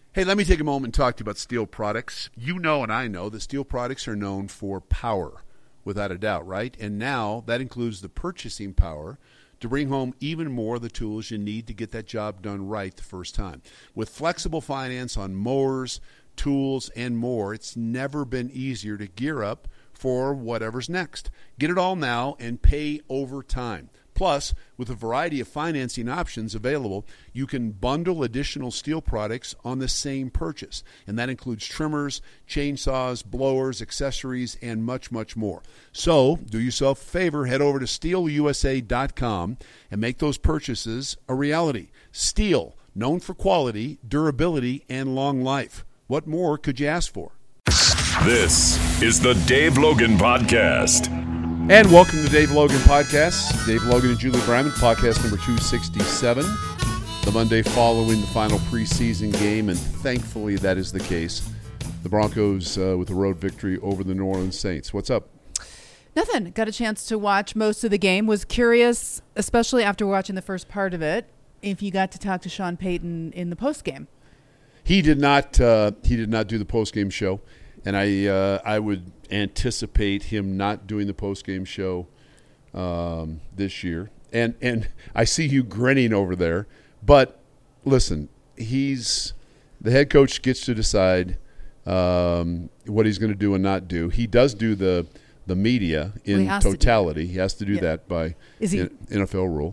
Hey, let me take a moment and talk to you about Steel Products. You know and I know that Steel Products are known for power, without a doubt, right? And now that includes the purchasing power to bring home even more of the tools you need to get that job done right the first time. With flexible finance on mowers, tools, and more, it's never been easier to gear up for whatever's next. Get it all now and pay over time. Plus, with a variety of financing options available, you can bundle additional Steel products on the same purchase. And that includes trimmers, chainsaws, blowers, accessories, and much, much more. So, do yourself a favor, head over to SteelUSA.com and make those purchases a reality. Steel, known for quality, durability, and long life. What more could you ask for? This is the Dave Logan Podcast. And welcome to the Dave Logan Podcast. Dave Logan and Julie Bryman, podcast number 267. The Monday following the final preseason game, and thankfully that is the case. The Broncos with a road victory over the New Orleans Saints. What's up? Nothing. Got a chance to watch most of the game. Was curious, especially after watching the first part of it, if you got to talk to Sean Payton in the postgame. He did not do the postgame show, and I would anticipate him not doing the postgame show this year. And I see you grinning over there. But listen, the head coach gets to decide what he's going to do and not do. He does do the media in totality. He has to do that by NFL rule.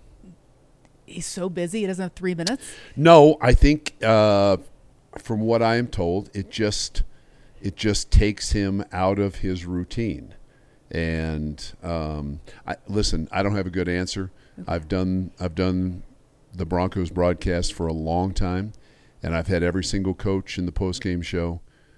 He's so busy he doesn't have 3 minutes? No, I think from what I am told, it just takes him out of his routine. And listen, I don't have a good answer. Okay. I've done the Broncos broadcast for a long time, and I've had every single coach in the postgame show.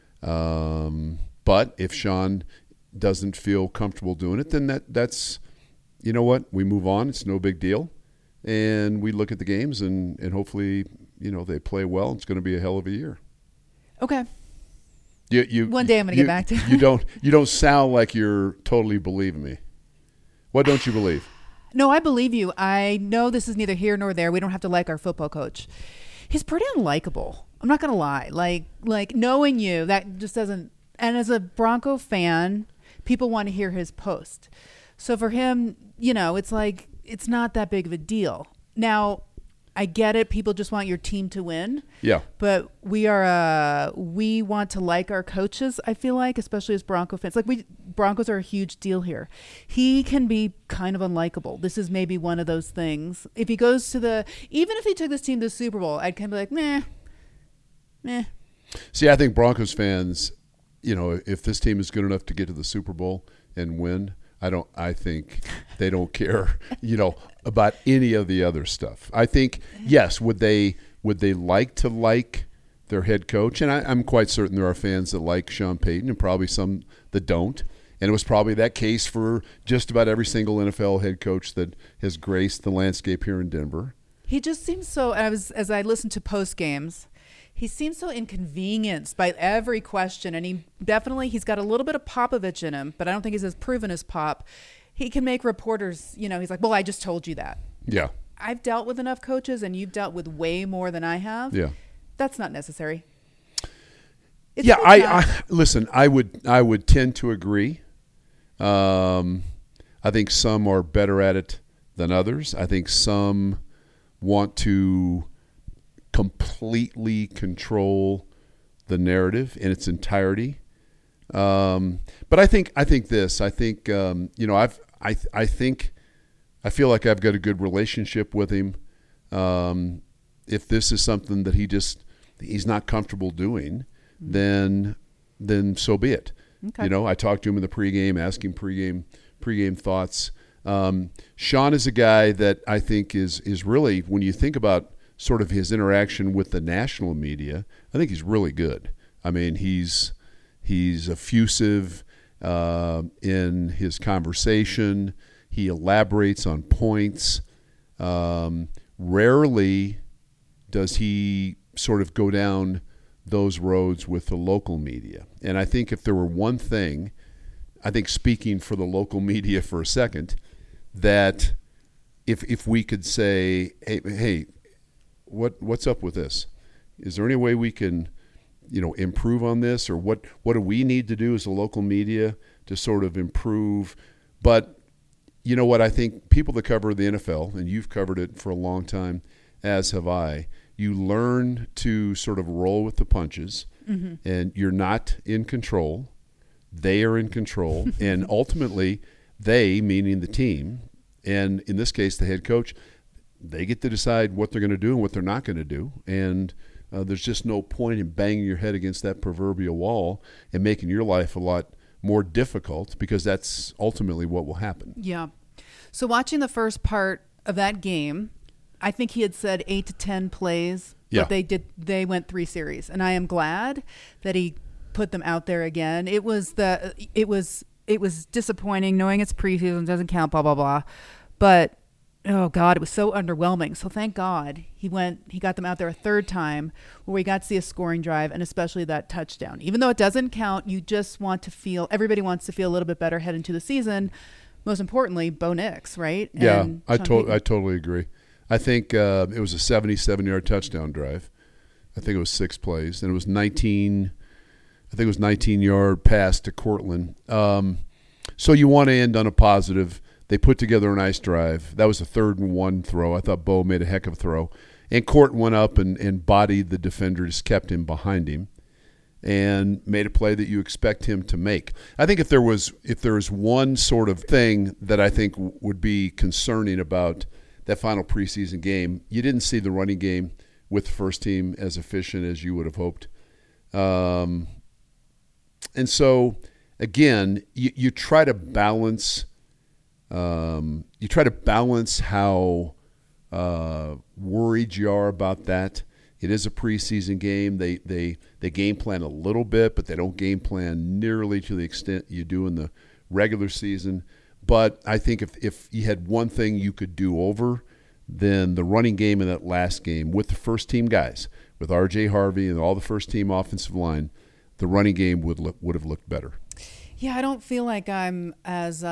But if Sean doesn't feel comfortable doing it, then that's you know what? We move on. It's no big deal. And we look at the games, and hopefully, they play well. It's going to be a hell of a year. Okay. One day I'm going to get back to you. You don't sound like you're totally believing me. What don't you believe? No, I believe you. I know this is neither here nor there. We don't have to like our football coach. He's pretty unlikable. I'm not going to lie. Like knowing you, that just doesn't. And as a Bronco fan, people want to hear his post. So for him, it's like it's not that big of a deal. Now, I get it. People just want your team to win. Yeah. But we want to like our coaches, I feel like, especially as Bronco fans. Broncos are a huge deal here. He can be kind of unlikable. This is maybe one of those things. If he goes even if he took this team to the Super Bowl, I'd kind of be like, meh. See, I think Broncos fans, if this team is good enough to get to the Super Bowl and win, I think they don't care, about any of the other stuff. I think, yes, would they like to like their head coach? And I'm quite certain there are fans that like Sean Payton and probably some that don't. And it was probably that case for just about every single NFL head coach that has graced the landscape here in Denver. He just seems so, as I listened to post games, he seems so inconvenienced by every question, and he's got a little bit of Popovich in him, but I don't think he's as proven as Pop. He can make reporters, he's like, well, I just told you that. Yeah. I've dealt with enough coaches, and you've dealt with way more than I have. Yeah. That's not necessary. Listen, I would tend to agree. I think some are better at it than others. I think some want to completely control the narrative in its entirety. But I think this. I think I feel like I've got a good relationship with him. If this is something that he's not comfortable doing, then so be it. Okay. I talked to him in the pregame, asked him pregame thoughts. Sean is a guy that I think is really, when you think about sort of his interaction with the national media, I think he's really good. I mean, he's effusive in his conversation. He elaborates on points. Rarely does he sort of go down those roads with the local media. And I think if there were one thing, I think speaking for the local media for a second, that if we could say, hey, what's up with this? Is there any way we can, improve on this, or what do we need to do as a local media to sort of improve? But you know what? I think people that cover the NFL, and you've covered it for a long time, as have I, you learn to sort of roll with the punches, and you're not in control. They are in control, and ultimately they, meaning the team, and in this case the head coach, they get to decide what they're going to do and what they're not going to do. And there's just no point in banging your head against that proverbial wall and making your life a lot more difficult, because that's ultimately what will happen. Yeah. So watching the first part of that game, I think he had said 8 to 10 plays, but they went 3 series, and I am glad that he put them out there again. It was disappointing knowing it's preseason, doesn't count, blah blah blah, but oh God, it was so underwhelming. So thank God he got them out there a third time where we got to see a scoring drive, and especially that touchdown. Even though it doesn't count, you just everybody wants to feel a little bit better heading into the season. Most importantly, Bo Nix, right? Yeah, and I totally agree. I think it was a 77-yard touchdown drive. I think it was 6 plays, and it was 19-yard pass to Cortland. So you want to end on a positive. They put together a nice drive. That was a 3rd and 1 throw. I thought Bo made a heck of a throw. And Cortland went up and bodied the defender, just kept him behind him, and made a play that you expect him to make. I think if there was one sort of thing that I think would be concerning about that final preseason game, you didn't see the running game with the first team as efficient as you would have hoped. And so, again, you try to balance how worried you are about that. It is a preseason game. They game plan a little bit, but they don't game plan nearly to the extent you do in the regular season. But I think if you had one thing you could do over, then the running game in that last game with the first-team guys, with R.J. Harvey and all the first-team offensive line, the running game would have looked better. Yeah, I don't feel like I'm as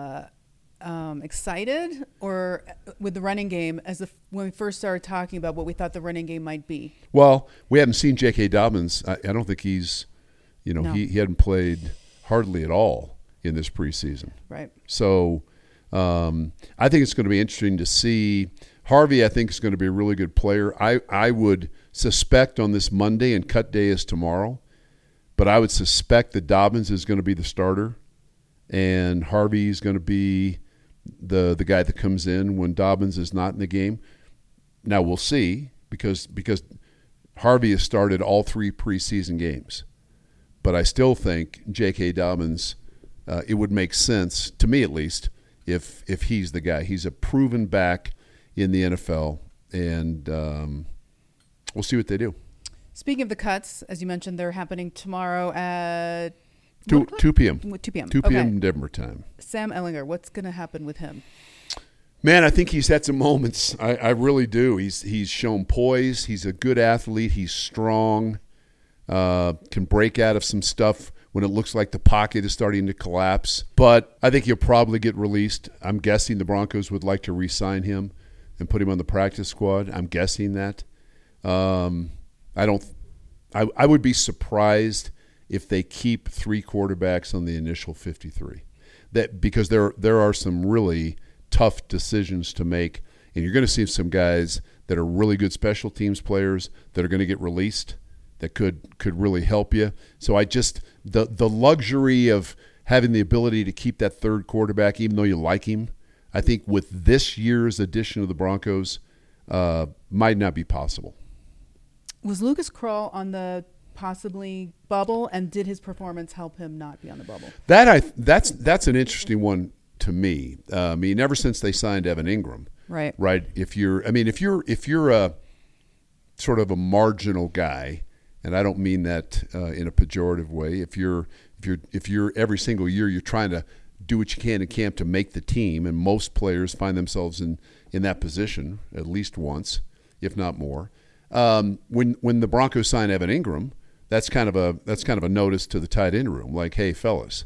excited or with the running game as when we first started talking about what we thought the running game might be. Well, we haven't seen J.K. Dobbins. I don't think he's, no. he hadn't played hardly at all in this preseason. Right. So I think it's going to be interesting to see. Harvey, I think, is going to be a really good player. I would suspect on this Monday, and cut day is tomorrow, but I would suspect that Dobbins is going to be the starter, and Harvey is going to be the guy that comes in when Dobbins is not in the game. Now we'll see, because Harvey has started all 3 preseason games, but I still think J.K. Dobbins, it would make sense, to me at least, if he's the guy. He's a proven back in the NFL, and we'll see what they do. Speaking of the cuts, as you mentioned, they're happening tomorrow at 2 p.m. 2 p.m. 2 p.m. Denver time. Sam Ehlinger, what's going to happen with him? Man, I think he's had some moments. I really do. He's shown poise. He's a good athlete. He's strong. Can break out of some stuff when it looks like the pocket is starting to collapse. But I think he'll probably get released. I'm guessing the Broncos would like to re-sign him and put him on the practice squad. I'm guessing that. I would be surprised if they keep 3 quarterbacks on the initial 53. Because there are some really tough decisions to make, and you're going to see some guys that are really good special teams players that are going to get released that could really help you. So the luxury of having the ability to keep that 3rd quarterback, even though you like him, I think with this year's edition of the Broncos, might not be possible. Was Lucas Krull on the possibly bubble, and did his performance help him not be on the bubble? That's an interesting one to me. I mean, ever since they signed Evan Ingram, right? If you're a sort of a marginal guy, and I don't mean that in a pejorative way. If you're every single year you're trying to do what you can in camp to make the team, and most players find themselves in that position at least once, if not more. When the Broncos sign Evan Ingram, that's kind of a notice to the tight end room, like, hey fellas,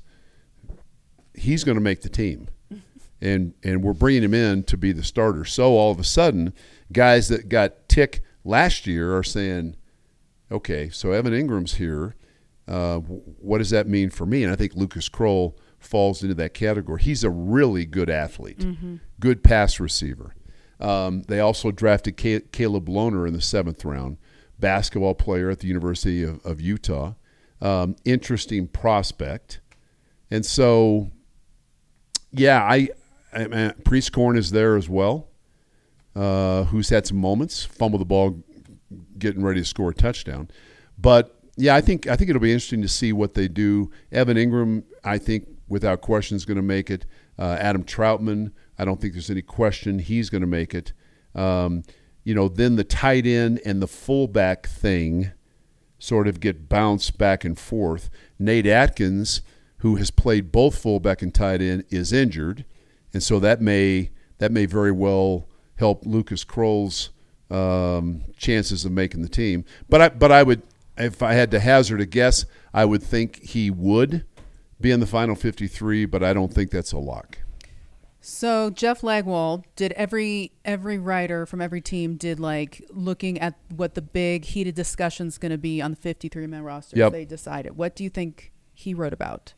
he's going to make the team, and we're bringing him in to be the starter. So all of a sudden, guys that got tick last year are saying, okay, so Evan Ingram's here. What does that mean for me? And I think Lucas Kroll falls into that category. He's a really good athlete, good pass receiver. They also drafted Caleb Lohner in the 7th round, basketball player at the University of Utah. Interesting prospect. And so, yeah, Priest Korn is there as well, who's had some moments, fumble the ball, getting ready to score a touchdown. But, yeah, I think it'll be interesting to see what they do. Evan Ingram, I think, without question, is going to make it. Adam Troutman, I don't think there's any question he's going to make it. Then the tight end and the fullback thing sort of get bounced back and forth. Nate Atkins, who has played both fullback and tight end, is injured, and so that may very well help Lucas Kroll's chances of making the team. But I would, if I had to hazard a guess, I would think he would be in the final 53, but I don't think that's a lock. So Jeff Lagwald did every writer from every team did like looking at what the big heated discussion's going to be on the 53-man roster. Yep. They decided. What do you think he wrote about?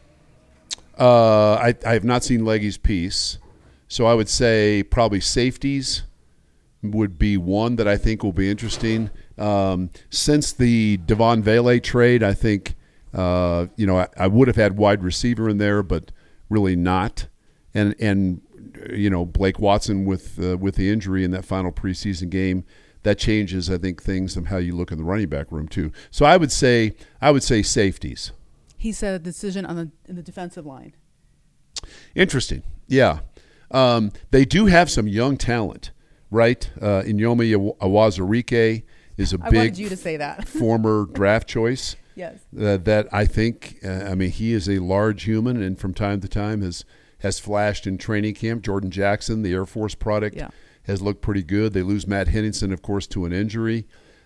I have not seen Leggy's piece, so I would say probably safeties would be one that I think will be interesting. Since the Devon Vele trade, I think I would have had wide receiver in there, but really not. And Blake Watson with the injury in that final preseason game, that changes, I think, things of how you look in the running back room too. So I would say safeties. He said a decision in the defensive line. Interesting. Yeah. They do have some young talent, right? Inyomi Awazarike is a big I wanted you to say that. former draft choice. Yes. That I think, he is a large human and from time to time has flashed in training camp. Jordan Jackson, the Air Force product, has looked pretty good. They lose Matt Henningsen, of course, to an injury.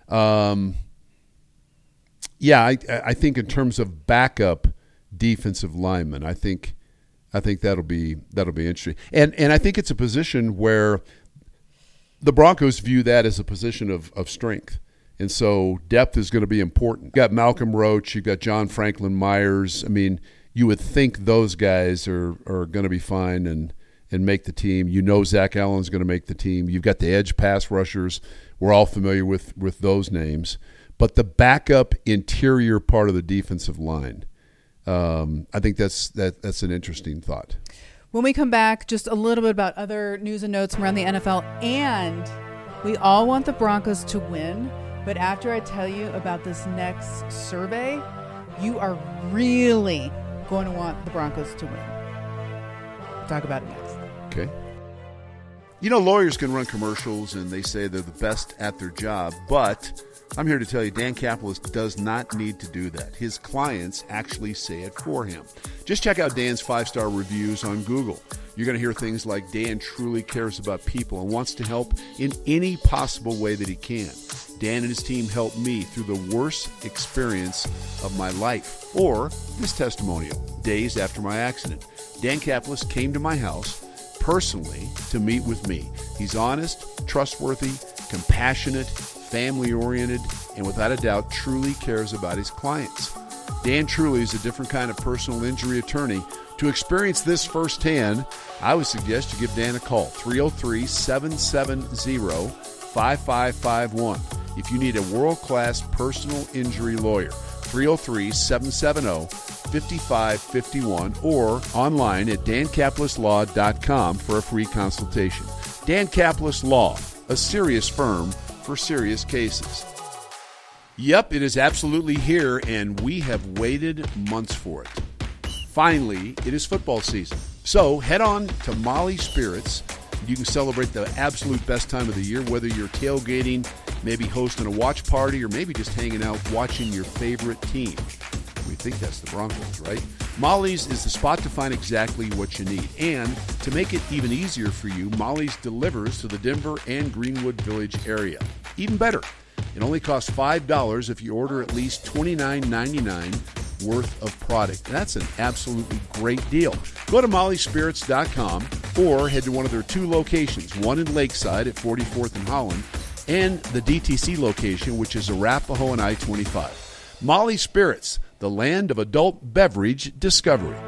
I think in terms of backup defensive linemen, I think that'll be interesting. And I think it's a position where the Broncos view that as a position of strength. And so depth is going to be important. You've got Malcolm Roach, you've got John Franklin Myers. I mean, you would think those guys are going to be fine and make the team. Zach Allen's going to make the team. You've got the edge pass rushers. We're all familiar with those names. But the backup interior part of the defensive line, I think that's an interesting thought. When we come back, just a little bit about other news and notes from around the NFL. And we all want the Broncos to win. But after I tell you about this next survey, you are really going to want the Broncos to win. We'll talk about it next. Okay. Lawyers can run commercials and they say they're the best at their job, but I'm here to tell you Dan Caplis does not need to do that. His clients actually say it for him. Just check out Dan's 5-star reviews on Google. You're going to hear things like Dan truly cares about people and wants to help in any possible way that he can. Dan and his team helped me through the worst experience of my life. Or this testimonial, days after my accident. Dan Caplis came to my house personally to meet with me. He's honest, trustworthy, compassionate, family-oriented, and without a doubt truly cares about his clients. Dan truly is a different kind of personal injury attorney. To experience this firsthand, I would suggest you give Dan a call, 303-770-5551. If you need a world-class personal injury lawyer, 303-770-5551 or online at dancaplislaw.com for a free consultation. Dan Caplis Law, a serious firm for serious cases. Yep, it is absolutely here, and we have waited months for it. Finally, it is football season. So head on to Molly Spirits. You can celebrate the absolute best time of the year, whether you're tailgating, maybe hosting a watch party, or maybe just hanging out watching your favorite team. We think that's the Broncos, right? Molly's is the spot to find exactly what you need. And to make it even easier for you, Molly's delivers to the Denver and Greenwood Village area. Even better, it only costs $5 if you order at least $29.99 worth of product. That's an absolutely great deal. Go to mollyspirits.com or head to one of their 2 locations, one in Lakeside at 44th and Holland and the DTC location, which is Arapahoe and I-25. Molly Spirits, the land of adult beverage discovery.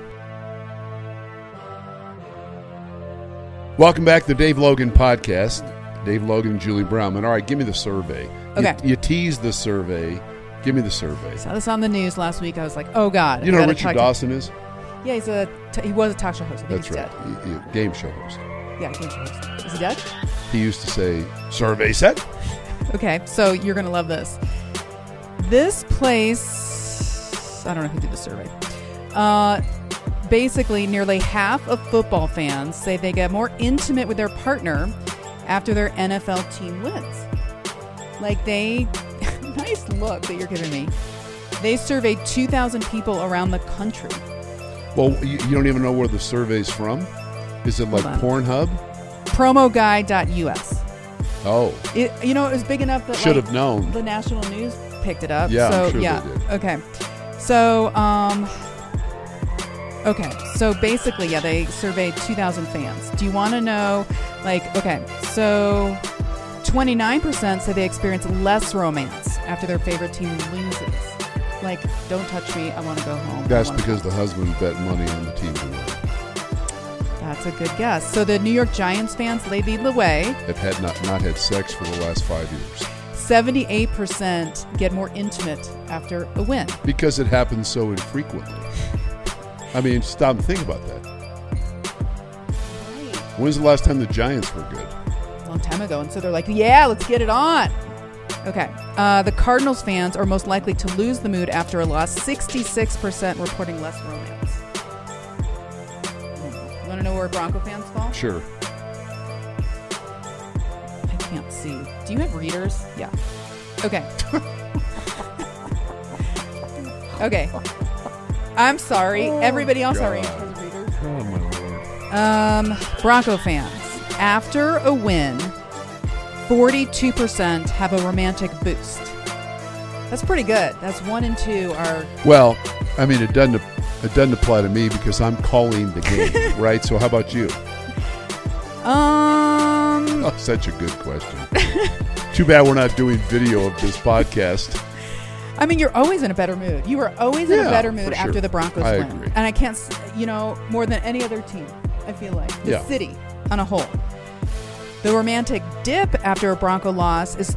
Welcome back to the Dave Logan Podcast. Dave Logan and Julie Brownman. All right, give me the survey. Okay. You teased the survey. Give me the survey. Saw this on the news last week. I was like, oh, God. You know who Richard Dawson is? Yeah, he was a talk show host. I think That's he's right. dead. Game show host. Yeah, game show host. Is he dead? He used to say, survey said. Okay, so you're going to love this. This place, I don't know who did the survey. Basically, nearly half of football fans say they get more intimate with their partner after their NFL team wins. Like nice look that you're giving me. They surveyed 2,000 people around the country. Well, you don't even know where the survey's from? Is it like Pornhub? Promoguide.us. Oh. It was big enough that should have known. The national news picked it up. Yeah, so, I'm sure yeah. they did. Okay. So, so basically, they surveyed 2,000 fans. Do you want to know, so 29% say they experience less romance after their favorite team loses. Like, don't touch me, I want to go home. That's because the husband bet money on the team to win. That's a good guess. So the New York Giants fans, they lead the way. Have not had sex for the last 5 years. 78% get more intimate after a win. Because it happens so infrequently. I mean, stop and think about that. Right. When's the last time the Giants were good? A long time ago. And so they're like, yeah, let's get it on. Okay. The Cardinals fans are most likely to lose the mood after a loss. 66% reporting less romance. You want to know where Bronco fans fall? Sure. I can't see. Do you have readers? Yeah. Okay. Okay. I'm sorry. Everybody else our age has readers. Oh, my Lord. Bronco fans. After a win, 42% have a romantic boost. That's pretty good. That's 1 in 2 are... Well, I mean, it doesn't apply to me because I'm calling the game, right? So how about you? Oh, such a good question. Too bad we're not doing video of this podcast. I mean, you're always in a better mood. You are always in a better mood for sure. after the Broncos I win. agree. And I can't, more than any other team, I feel like. The city on a whole. The romantic dip after a Bronco loss is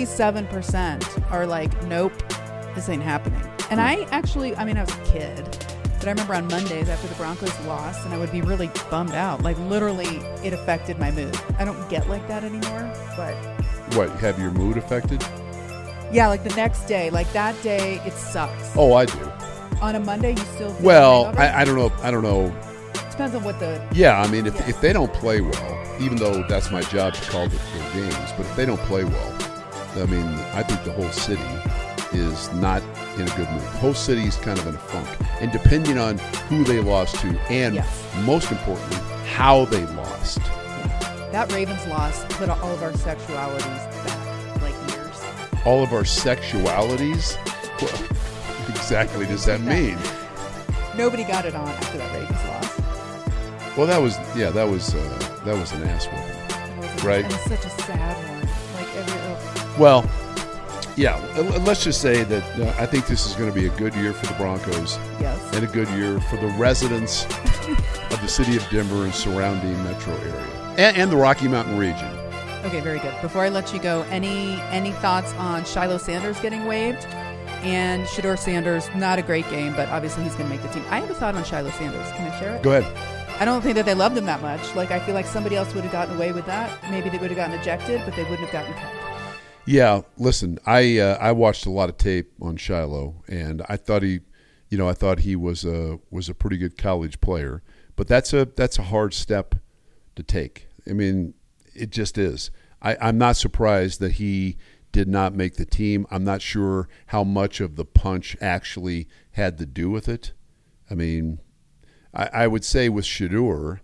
37% are like, nope, this ain't happening. And I was a kid, but I remember on Mondays after the Broncos lost, and I would be really bummed out. Like, literally, it affected my mood. I don't get like that anymore, but... What, have your mood affected? Yeah, like the next day. Like that day, it sucks. Oh, I do. On a Monday, you still feel Well, hangover? I don't know. Depends on what the... Yeah, I mean, if they don't play well, even though that's my job to call their games, but if they don't play well, I mean, I think the whole city is not in a good mood. The whole city is kind of in a funk. And depending on who they lost to, and most importantly, how they lost. Yeah. That Ravens loss put all of our sexualities back, like years. All of our sexualities? What exactly does that mean? Nobody got it on after that Ravens loss. Well, that was an ass whooping, right? And it's such a sad one. Like Well, yeah. Let's just say that I think this is going to be a good year for the Broncos. Yes. And a good year for the residents of the city of Denver and surrounding metro area and the Rocky Mountain region. Okay, very good. Before I let you go, any thoughts on Shiloh Sanders getting waived? And Shedeur Sanders, not a great game, but obviously he's going to make the team. I have a thought on Shiloh Sanders. Can I share it? Go ahead. I don't think that they loved him that much. Like, I feel like somebody else would have gotten away with that. Maybe they would have gotten ejected, but they wouldn't have gotten cut. Yeah, listen, I watched a lot of tape on Shiloh, and I thought he was a pretty good college player. But that's a hard step to take. I mean, it just is. I'm not surprised that he did not make the team. I'm not sure how much of the punch actually had to do with it. I mean, I would say with Shedeur,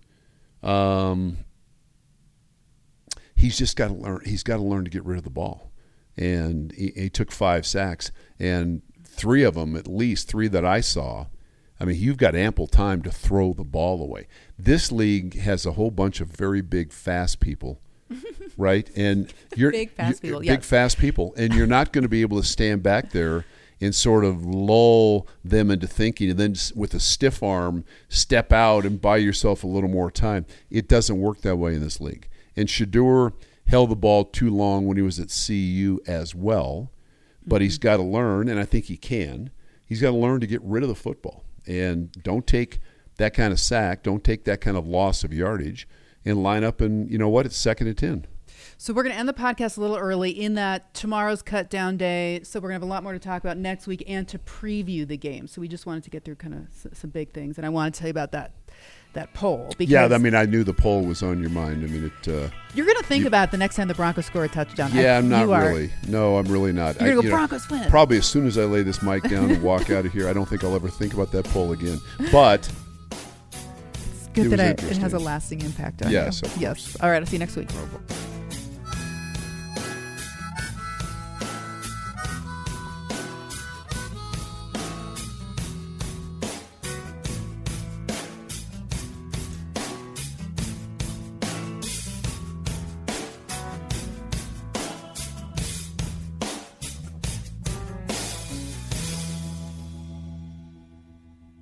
he's just got to learn. He's got to learn to get rid of the ball, and he took 5 sacks, and 3 of them, at least 3 that I saw. I mean, you've got ample time to throw the ball away. This league has a whole bunch of very big, fast people right? And you're Big, fast people, big, yes. fast people, and you're not going to be able to stand back there and sort of lull them into thinking, and then with a stiff arm step out and buy yourself a little more time. It doesn't work that way in this league. And Shedeur held the ball too long when he was at CU as well, but he's got to learn, and I think he can. He's got to learn to get rid of the football and don't take that kind of sack, don't take that kind of loss of yardage, and line up and, you know what, it's 2nd and 10. So we're going to end the podcast a little early in that tomorrow's cut down day. So we're going to have a lot more to talk about next week and to preview the game. So we just wanted to get through kind of some big things. And I want to tell you about that poll. Because Yeah, I mean, I knew the poll was on your mind. I mean, you're going to think about the next time the Broncos score a touchdown. Yeah, I'm not really. No, I'm really not. You're going to go Broncos win. Probably as soon as I lay this mic down and walk out of here, I don't think I'll ever think about that poll again. But it's good that it has a lasting impact on you. Yes, of course. Yes. All right, I'll see you next week. Oh,